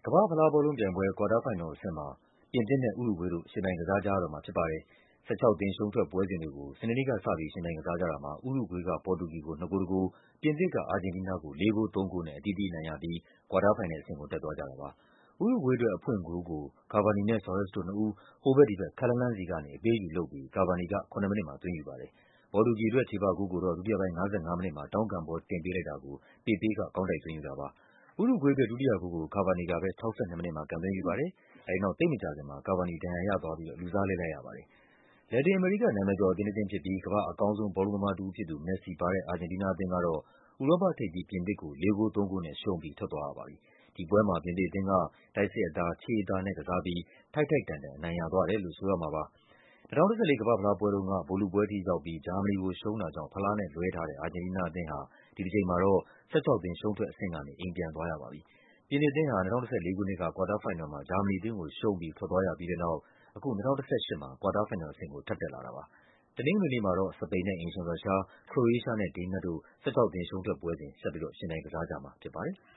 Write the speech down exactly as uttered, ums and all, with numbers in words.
ကမ္ဘာ့ဖလားဘောလုံးပြိုင်ပွဲ ကွာတားဖိုင်နယ်အဆင့်မှာ ပြင်သစ်နဲ့ ဥရုဂွေးတို့ ယှဉ်ပြိုင်ကစားကြရတော့မှာဖြစ်ပါတယ်။ ၁၆ သင်းရှုံးထွက်ပွဲစဉ်တွေကို စနေနေ့ကစပြီး ယှဉ်ပြိုင်ကစားကြတာမှာ ဥရုဂွေးက ပေါ်တူဂီကို ၂ ဂိုး ၁ ဂိုး၊ ပြင်သစ်က အာဂျင်တီးနားကို ၄ ဂိုး ၃ ဂိုးနဲ့ အသီးသီးအနိုင်ရပြီး ကွာတားဖိုင်နယ်အဆင့်ကို တက်သွားကြတာပါ။ ဥရုဂွေးအတွက် အဖွင့်ဂိုးကို Cavani နဲ့ Suarez တို့နှစ်ဦး ဟိုဘက်ဒီဘက် ခပ်လှမ်းလှမ်းစီကနေ အပေးအယူလုပ်ပြီး Cavani က ခုနစ်မိနစ်မှာ သွင်းယူပါတယ်။ ပေါ်တူဂီအတွက် ချေပဂိုးကိုတော့ ဒုတိယပိုင်း ၅၅ မိနစ်မှာ တောင်းကန်ဘောတင်ပေးလိုက်တာကို ပေပေးက ကောင်းတိုက်သွင်းယူတာပါ။ ဥရုဂွေးအတွက် ဒုတိယဂိုးကို Cavani ကပဲ ၆၂ မိနစ်မှာ ကန်သွင်းယူပါတယ်။ အဲဒီနောက် သိပ်မကြာခင်မှာ Cavani ဒဏ်ရာရသွားပြီးတော့ လူစားလဲလိုက်ရပါတယ်။ လက်တင်အမေရိက နာမည်ကျော်အသင်းတသင်းဖြစ်ပြီး ကမ္ဘာ့အကောင်းဆုံး ဘောလုံးသမားတဦးဖြစ်သူ မက်ဆီပါတဲ့ အာဂျင်တီးနားအသင်းကတော့ ဥရောပထိပ်သီး ပြင်သစ်ကို ၄ ဂိုး ၃ ဂိုးနဲ့ ရှုံးပြီး ထွက်သွားရပါပြီ။ ဒီပွဲမှာ ပြင်သစ်အသင်းက တိုက်စစ်အသား ခြေအသားနဲ့ကစားပြီး ထိုက်ထိုက်တန်တန် အနိုင်ရသွားတယ်လို့ ဆိုရမှာပါ။ ၂၀၁၄ ကမ္ဘာ့ဖလားပွဲတုန်းက ဗိုလ်လုပွဲထိရောက်ပြီး ဂျာမနီကိုရှုံးတာကြောင့် ဖလားနဲ့လွဲထားတဲ့ အာဂျင်တီးနားအသင်းဟာ ဒီတကြိမ်မှာတော့ ၁၆ သင်းရှုံးထွက်အဆင့်ကနေ အိမ်ပြန်သွားရပါပြီ။ ပြင်သစ်အသင်းဟာ ၂၀၁၄ ခုနှစ်က ကွာတားဖိုင်နယ်မှာ ဂျာမနီအသင်းကိုရှုံးပြီး ထွက်သွားရပြီးတဲ့နောက် အခု ၂၀၁၈ မှာ ကွာတားဖိုင်နယ်အဆင့်ကို ထပ်တက်လာတာပါ။ တနင်္ဂနွေနေ့မှာတော့ စပိန်နဲ့ အိမ်ရှင်ရုရှား၊ ခရိုအေးရှားနဲ့ ဒိန်းမတ်တို့ ၁၆ သင်းရှုံးထွက်ပွဲစဉ် ဆက်ပြီးတော့ ယှဉ်ပြိုင်ကစားကြမှာဖြစ်ပါတယ်။